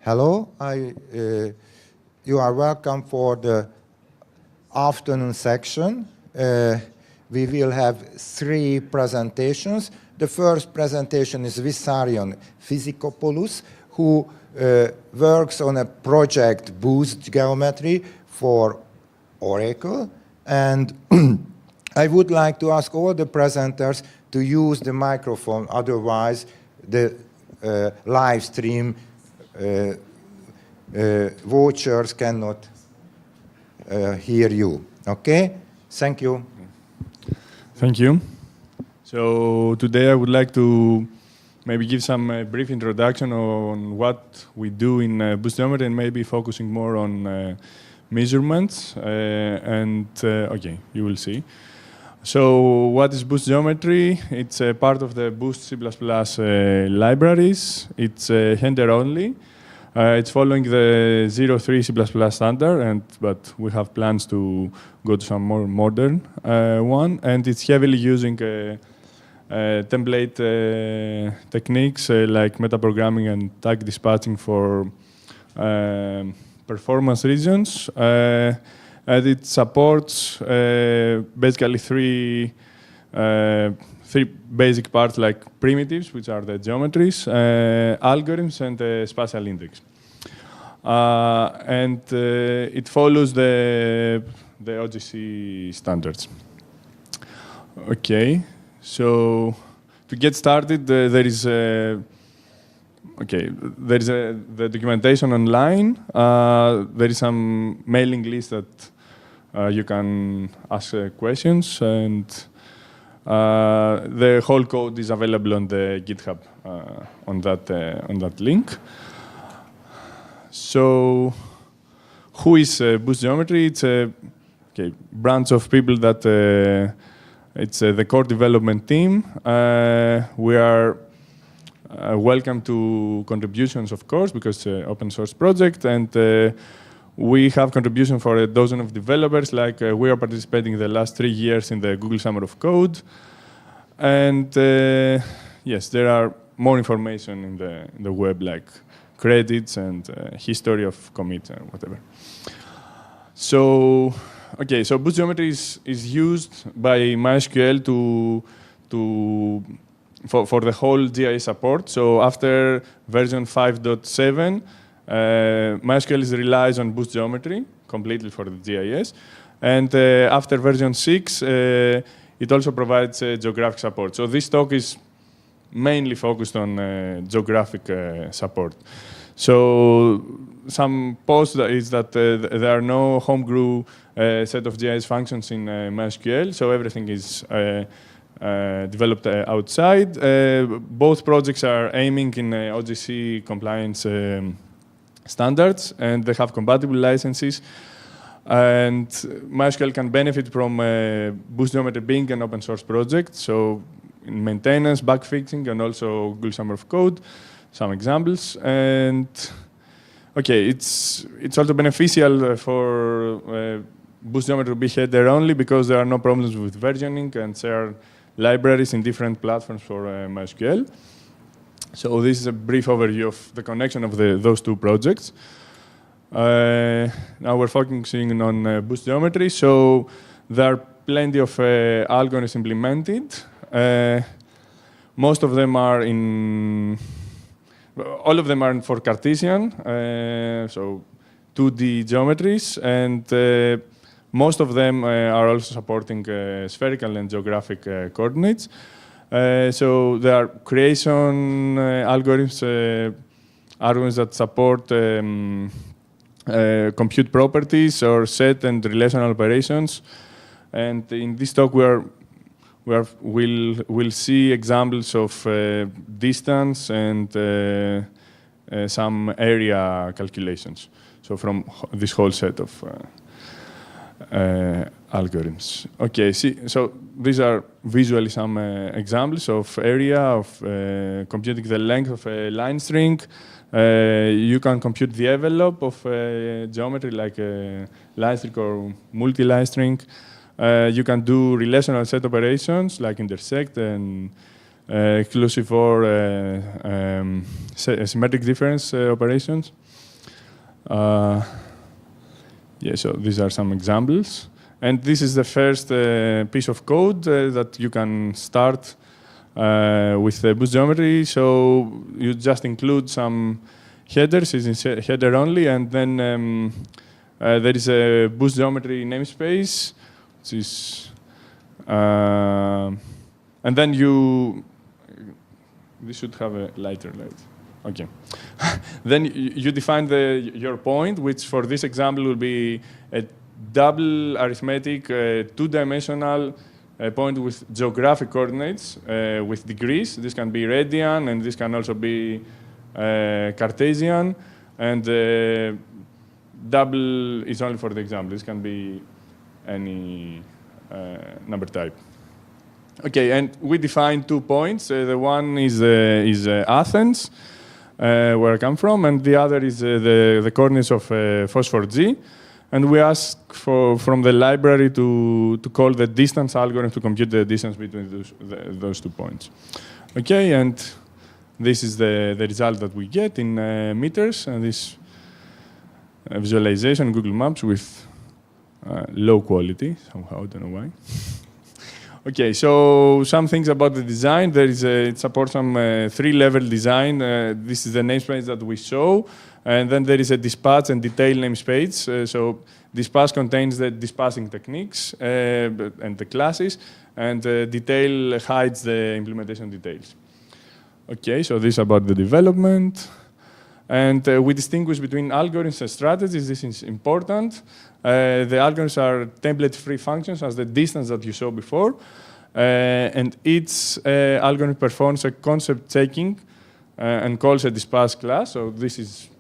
Hello, you are welcome for the afternoon section. We will have 3 presentations. The first presentation is Vissarion Physicopoulos, who works on a project Boost Geometry for Oracle. And I would like to ask all the presenters to use the microphone, otherwise the live stream watchers cannot hear you. Okay? Thank you. Thank you. So today I would like to maybe give some brief introduction on what we do in Boost Geometry and maybe focusing more on measurements. Okay, you will see. So what is Boost Geometry? It's a part of the Boost C++ libraries. It's Hender only. It's following the 0.3 C++ standard, but we have plans to go to some more modern one. And it's heavily using template techniques like metaprogramming and tag dispatching for performance reasons. And it supports basically three basic parts like primitives, which are the geometries, algorithms, and spatial index. It follows the OGC standards. Okay, so to get started, there is the documentation online. There is some mailing list that you can ask questions, and the whole code is available on the GitHub on that link. So, who is Boost Geometry? It's a branch of people that it's the core development team. We are welcome to contributions, of course, because it's an open source project, and we have contribution for a dozen of developers. Like we are participating the last 3 years in the Google Summer of Code, and yes, there are more information in the web, like credits and history of commits and whatever. So, okay, so Boost Geometry is used by MySQL for the whole GIS support. So after version 5.7, MySQL relies on Boost Geometry completely for the GIS. And after version 6, it also provides geographic support. So this talk is mainly focused on geographic support. So some post is that there are no homebrew set of GIS functions in MySQL, so everything is developed outside. Both projects are aiming in OGC compliance standards, and they have compatible licenses. And MySQL can benefit from Boost Geometry being an open source project, so in maintenance, bug fixing, and also Google Summer of Code, some examples. And okay, it's also beneficial for Boost Geometry to be header only because there are no problems with versioning and share libraries in different platforms for MySQL. So this is a brief overview of the connection of those two projects. Now we're focusing on Boost Geometry. So there are plenty of algorithms implemented. Most of them are all of them are for Cartesian, so 2D geometries, and most of them are also supporting spherical and geographic coordinates. So there are creation algorithms that support compute properties or set and relational operations. And in this talk, we'll see examples of distance and some area calculations. So from this whole set of algorithms. Okay, so these are visually some examples of area of computing the length of a line string. You can compute the envelope of geometry like a line string or multi-line string. You can do relational set operations like intersect and exclusive or symmetric difference operations. Yeah, so these are some examples. And this is the first piece of code that you can start with the Boost Geometry. So you just include some headers, it's in header only, and then there is a Boost Geometry namespace, which is, and then this should have a lighter light. Okay. Then you define your point, which for this example will be a double arithmetic, two-dimensional point with geographic coordinates with degrees. This can be radian, and this can also be Cartesian. And double is only for the example. This can be any number type. Okay, and we define 2 points. The one is Athens, where I come from, and the other is the coordinates of phosphor G. And we ask from the library to call the distance algorithm to compute the distance between those 2 points. Okay, and this is the result that we get in meters, and this visualization Google Maps with low quality, somehow, I don't know why. Okay, so some things about the design. It supports some 3-level design. This is the namespace that we show. And then there is a dispatch and detail namespace. So dispatch contains the dispatching techniques and the classes. And detail hides the implementation details. Okay, so this is about the development. And we distinguish between algorithms and strategies. This is important. The algorithms are template-free functions as the distance that you saw before. And each algorithm performs a concept checking and calls a dispatch class. So this is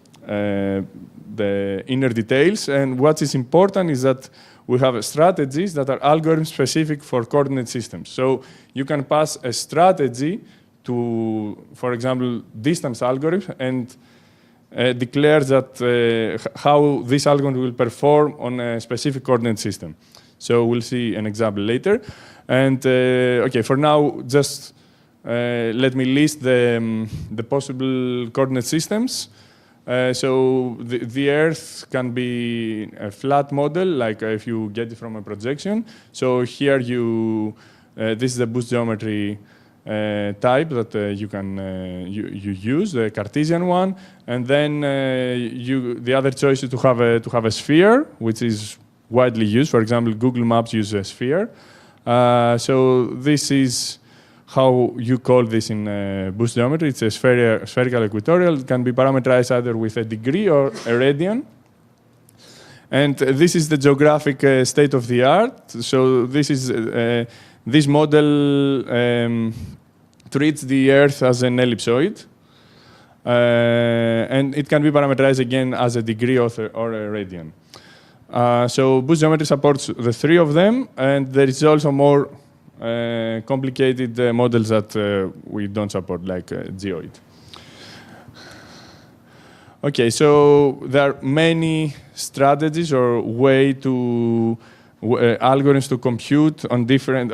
the inner details. And what is important is that we have strategies that are algorithm-specific for coordinate systems. So you can pass a strategy to, for example, distance algorithm and declare that how this algorithm will perform on a specific coordinate system. So we'll see an example later. And okay, for now, just let me list the possible coordinate systems. So the Earth can be a flat model, like if you get it from a projection. So here this is the Boost Geometry type that you can you use, the Cartesian one, and then the other choice is to have a sphere, which is widely used. For example, Google Maps uses a sphere. So this is how you call this in Boost Geometry. It's a spherical equatorial. It can be parameterized either with a degree or a radian. And this is the geographic state of the art. So this is this model treats the Earth as an ellipsoid. And it can be parameterized again as a degree or a radian. So Boost Geometry supports the 3 of them, and there is also more complicated models that we don't support, like geoid. Okay, so there are many strategies or way to algorithms to compute on different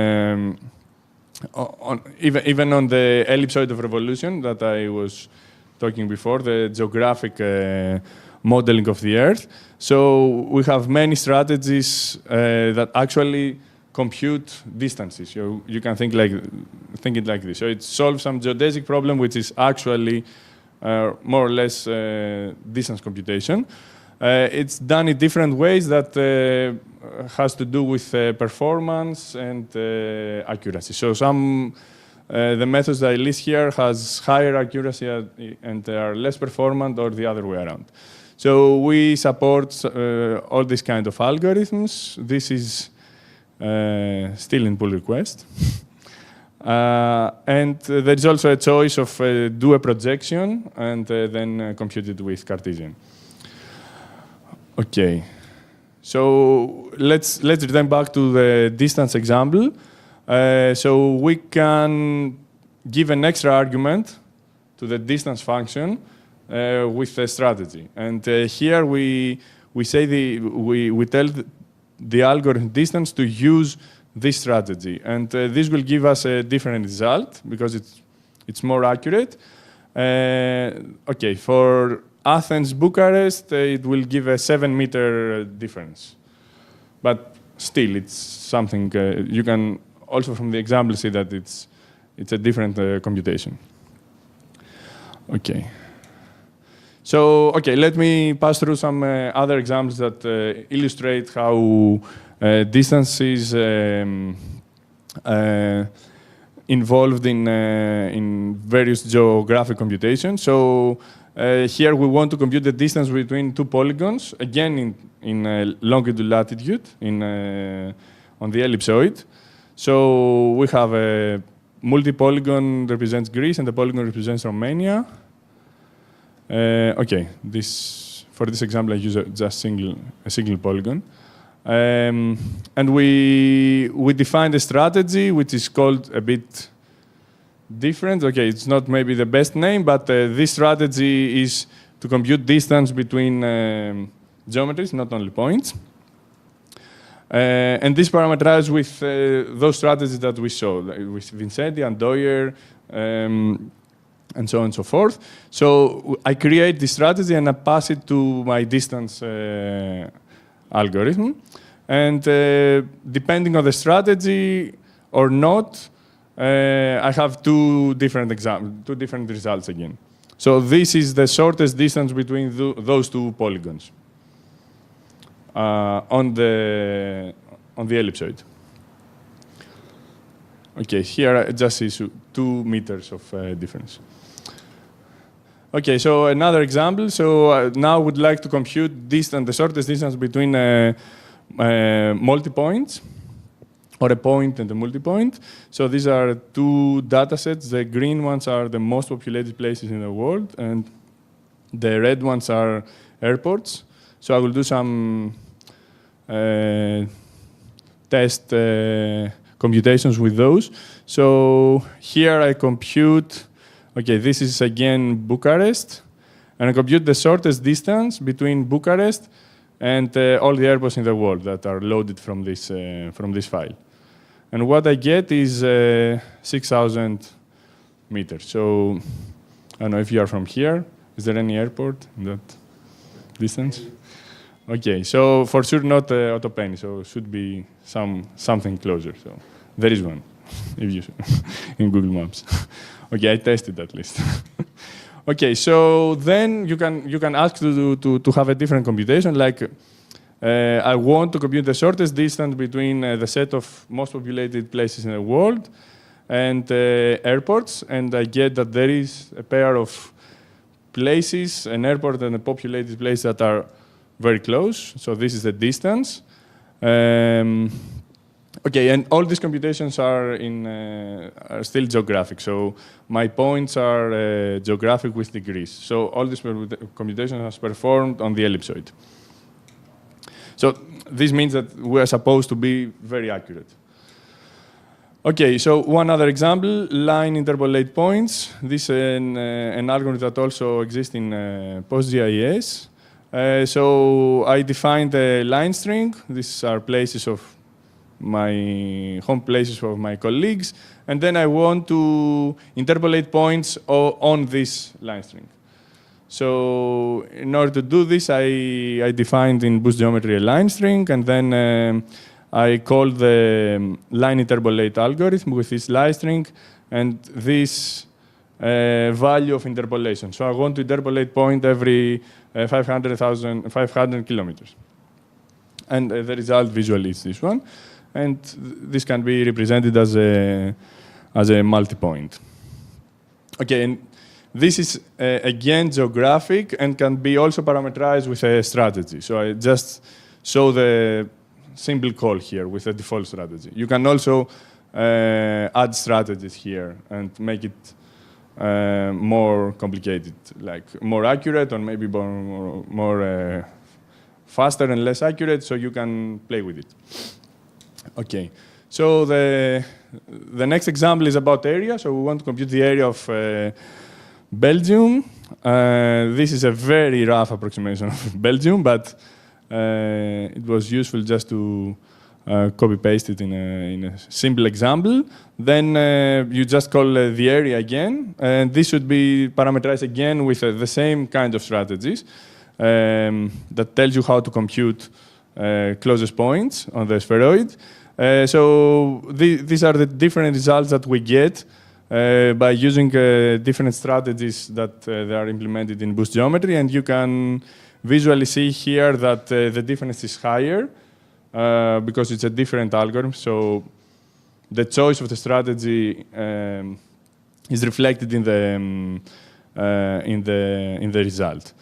even on the ellipsoid of revolution that I was talking before, the geographic modeling of the Earth. So we have many strategies that actually compute distances. You can think it like this. So it solves some geodesic problem, which is actually more or less distance computation. It's done in different ways that has to do with performance and accuracy. So the methods that I list here has higher accuracy and are less performant, or the other way around. So we support all these kind of algorithms. This is still in pull request. And there is also a choice of do a projection and then compute it with Cartesian. Okay, so let's return back to the distance example. So we can give an extra argument to the distance function with a strategy. And here we tell the algorithm distance to use this strategy. And this will give us a different result because it's more accurate. Okay, for Athens, Bucharest, it will give a 7-meter difference. But still, it's something you can also from the example see that it's a different computation. Okay. So, okay, let me pass through some other examples that illustrate how distance is involved in various geographic computations. So here we want to compute the distance between two polygons, again in longitude latitude on the ellipsoid. So we have a multi-polygon represents Greece and the polygon represents Romania. Okay, for this example I use just a single polygon. And we defined a strategy which is called a bit different. Okay, it's not maybe the best name, but this strategy is to compute distance between geometries, not only points. And this parameterized with those strategies that we saw, with Vincetti and Doyer, and so on and so forth. So I create this strategy and I pass it to my distance algorithm. And depending on the strategy or not, I have two different results again. So this is the shortest distance between those two polygons on the ellipsoid. Okay, here I just see 2 meters of difference. Okay, so another example. So now I would like to compute the shortest distance between multi-points, or a point and a multi-point. So these are 2 data sets. The green ones are the most populated places in the world, and the red ones are airports. So I will do some test computations with those. So here I compute, okay, this is again Bucharest, and I compute the shortest distance between Bucharest and all the airports in the world that are loaded from this file. And what I get is 6,000 meters. So I don't know if you are from here. Is there any airport in that distance? Okay, so for sure not Otopeni, so should be something closer. So there is one, if you in Google Maps. Okay, I tested at least. Okay, so then you can ask to have a different computation, like I want to compute the shortest distance between the set of most populated places in the world and airports, and I get that there is a pair of places, an airport and a populated place that are very close. So this is the distance. Okay, and all these computations are still geographic. So my points are geographic with degrees. So all these computations are performed on the ellipsoid. So this means that we are supposed to be very accurate. Okay, so one other example, line interpolate points. This is an algorithm that also exists in PostGIS. So I defined a line string. These are places of my home places of my colleagues. And then I want to interpolate points on this line string. So in order to do this, I defined in Boost Geometry a line string, and then I called the line interpolate algorithm with this line string and this value of interpolation. So I want to interpolate point every 500 kilometers. And the result visually is this one. And this can be represented as a multi-point. Okay, and this is, again, geographic and can be also parameterized with a strategy. So I just show the simple call here with a default strategy. You can also add strategies here and make it more complicated, like more accurate or maybe more faster and less accurate, so you can play with it. Okay, so the next example is about area. So we want to compute the area of Belgium. This is a very rough approximation of Belgium, but it was useful just to copy-paste it in a simple example. Then you just call the area again, and this should be parameterized again with the same kind of strategies that tells you how to compute closest points on the spheroid. So these are the different results that we get by using different strategies that they are implemented in Boost Geometry, and you can visually see here that the difference is higher because it's a different algorithm. So the choice of the strategy is reflected in the result.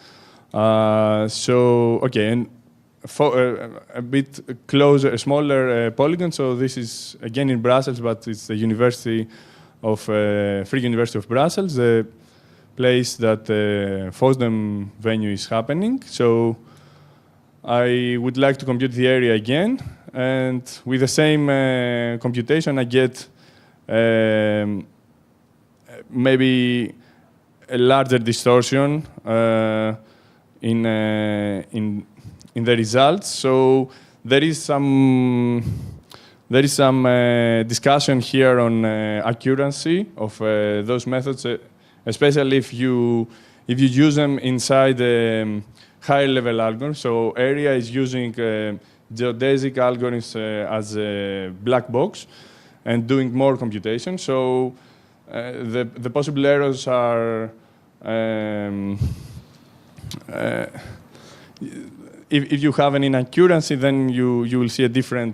So okay, and for a bit closer, a smaller polygon. So this is again in Brussels, but it's the University of Free University of Brussels, the place that FOSDEM venue is happening. So I would like to compute the area again, and with the same computation, I get maybe a larger distortion in the results. So there is some discussion here on accuracy of those methods, especially if you use them inside higher level algorithms. So area is using geodesic algorithms as a black box and doing more computation. So the possible errors are if you have an inaccuracy, then you will see a different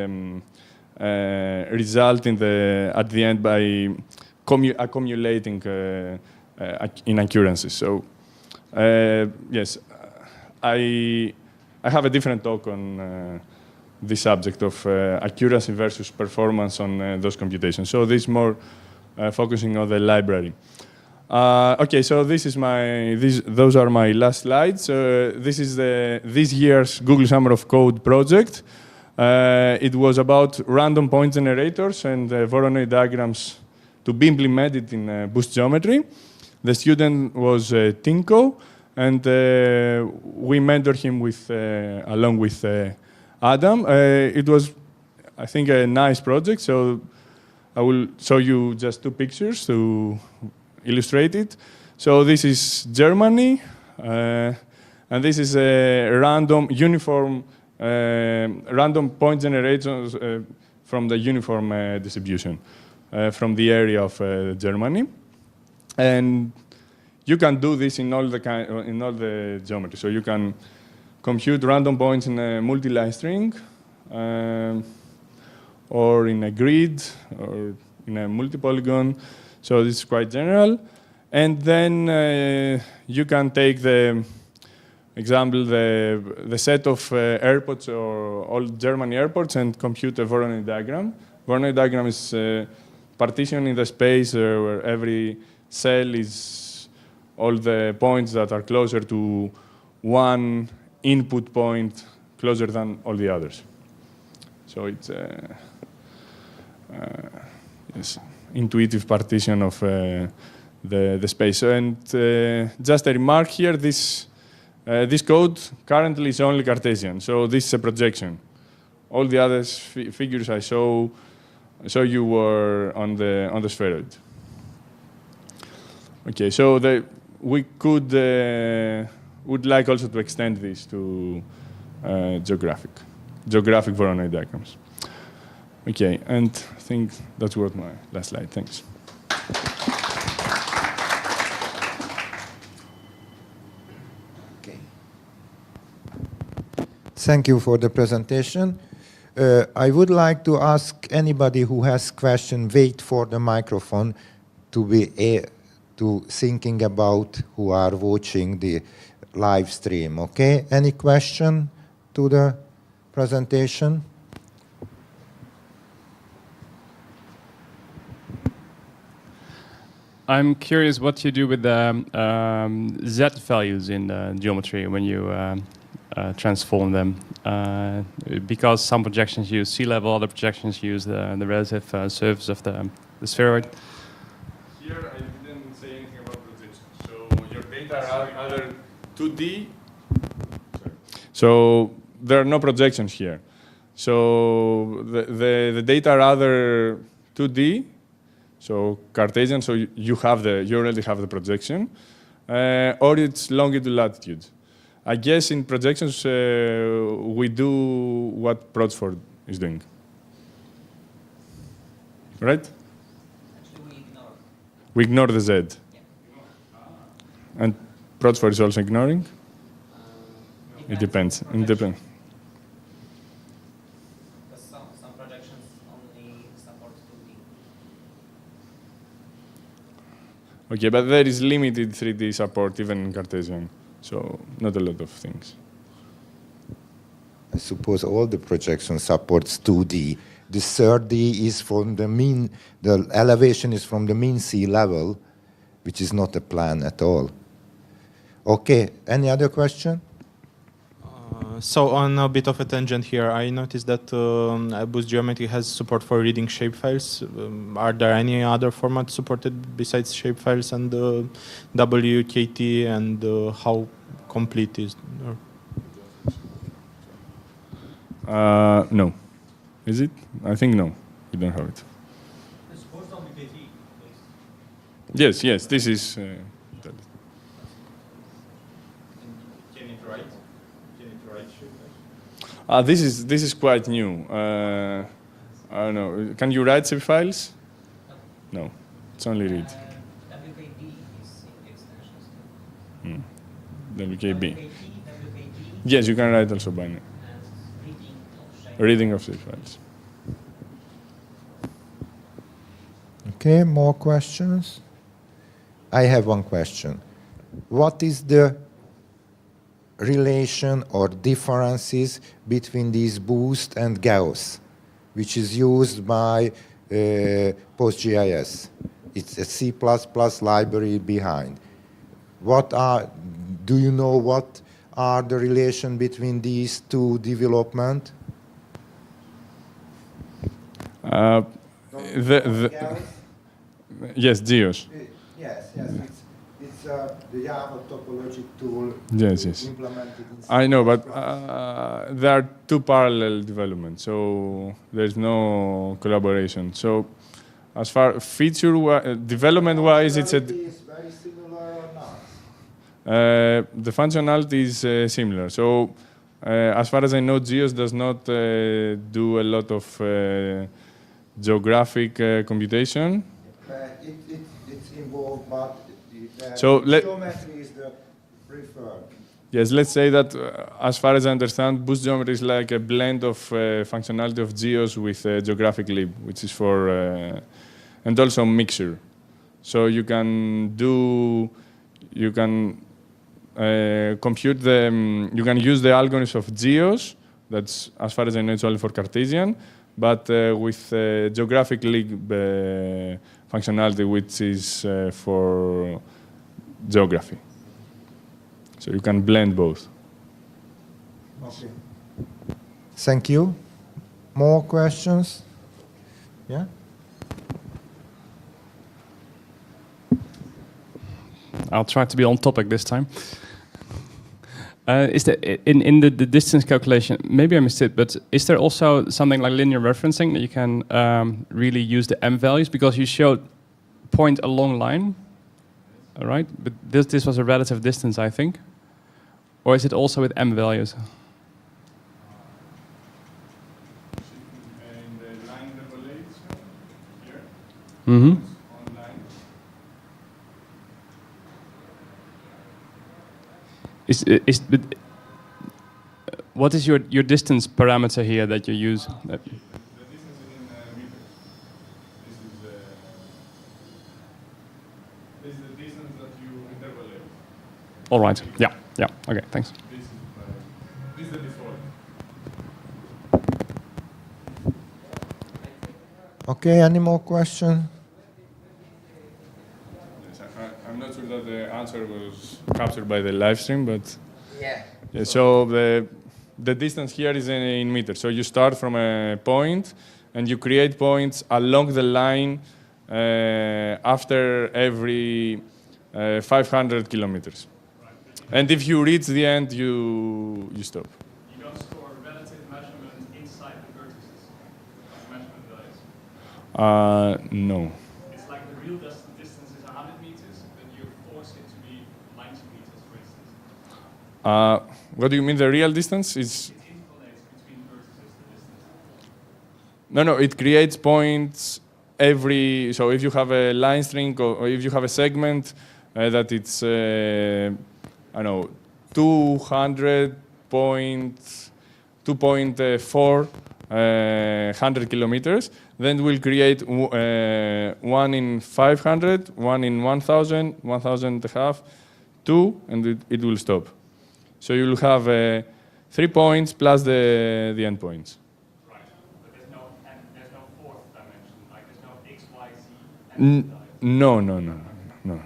result at the end by accumulating inaccuracies. So yes, I have a different talk on this subject of accuracy versus performance on those computations. So this is more focusing on the library. Okay, so those are my last slides. This is this year's Google Summer of Code project. It was about random point generators and Voronoi diagrams to be implemented in Boost Geometry. The student was Tinko, and we mentored him along with Adam. It was, I think, a nice project. So I will show you just two pictures to illustrate it. So this is Germany, and this is a random uniform, random point generators from the uniform distribution from the area of Germany, and you can do this in all the geometry. So you can compute random points in a multi-line string, or in a grid, or in a multi-polygon. So this is quite general. And then you can take the example, the set of airports or all German airports and compute a Voronoi diagram. Voronoi diagram is partition in the space where every cell is all the points that are closer to one input point closer than all the others. So it's yes, intuitive partition of the space. And just a remark here, this code currently is only Cartesian, so this is a projection. All the other figures I show you were on the spheroid. Okay, so we would like also to extend this to geographic Voronoi diagrams. Okay, and I think that's what my last slide. Thanks. Okay. Thank you for the presentation. I would like to ask anybody who has question, wait for the microphone to be thinking about who are watching the live stream. Okay? Any question to the presentation? I'm curious what you do with the Z values in geometry when you transform them. Because some projections use sea level, other projections use the relative surface of the spheroid. Here I didn't say anything about projections. So your data are either 2D. So there are no projections here. So the data are either 2D, so Cartesian, so you already have the projection, or it's longitude latitude. I guess in projections we do what Prodsford is doing, right? Actually, We ignore the Z, and Prodsford is also ignoring. It depends. It depends. Because some projections only support 2D. Okay, but there is limited 3D support even in Cartesian, so not a lot of things. I suppose all the projection supports 2D. The third D is from the mean, the elevation is from the mean sea level, which is not a plan at all. Okay, any other question? So on a bit of a tangent here, I noticed that Boost Geometry has support for reading shapefiles. Are there any other formats supported besides shapefiles and WKT, and how complete is? No. Is it? I think no. We don't have it. Yes, yes. This is. Can it write? Can it write shapefiles? This is quite new. I don't know. Can you write zip files? No. It's only read. WKB is in the extensions too. WKB. Yes, you can write also binary. And reading of shape. Reading of zip files. Okay, more questions? I have one question. What is the relation or differences between these Boost and Gauss, which is used by PostGIS? It's a C++ library behind. Do you know what are the relation between these two development? Yes, Geos. Yes, it's the Java topologic tool Yes, yes. implemented in I know, but there are two parallel developments, so there's no collaboration. So, as far development-wise, it's a. Is very similar or not? The functionality is similar. So, as far as I know, Geos does not do a lot of geographic computation. It's involved, but So geometry is the preferred. Yes, let's say that as far as I understand, Boost Geometry is like a blend of functionality of Geos with geographic lib, which is for, and also mixture. So you can compute you can use the algorithms of Geos, that's, as far as I know, it's only for Cartesian, but with geographic lib functionality, which is for geography. So you can blend both. Okay. Thank you. More questions? Yeah? I'll try to be on topic this time. Is there in the distance calculation? Maybe I missed it, but is there also something like linear referencing that you can really use the m values, because you showed point along line, all right? But this was a relative distance, I think, or is it also with m values? Mm-hmm. What is your distance parameter here that you use? The distance is in meters. This is the distance that you interpolate. All right. Yeah. Yeah. Okay. Thanks. This is the default. Okay, any more questions? Yes, I'm not sure that the answer was captured by the live stream, but Yeah. so the distance here is in meters. So you start from a point, and you create points along the line after every 500 kilometers. And if you reach the end, you stop. You don't store relative measurement inside the No. It's like the real distance is 100 meters, then you force it to be 90 meters, for instance. What do you mean the real distance? Is It interpolates between vertices, the distance. no, it creates points every, so if you have a line string or if you have a segment that it's, I don't know, 2.4 100 kilometers, then we'll create one in 500, one in 1,000, 1,000 and a half, 2, and it will stop. So you'll have 3 points plus the endpoints. Right, but there's no fourth dimension, like there's no x, y, z. No.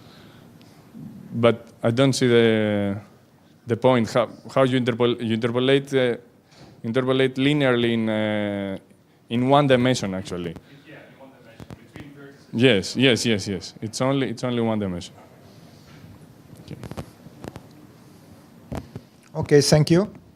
But I don't see the point how you interpolate linearly in one dimension actually. Yeah, in one dimension, between vertices. Yes. It's only one dimension. Okay, thank you.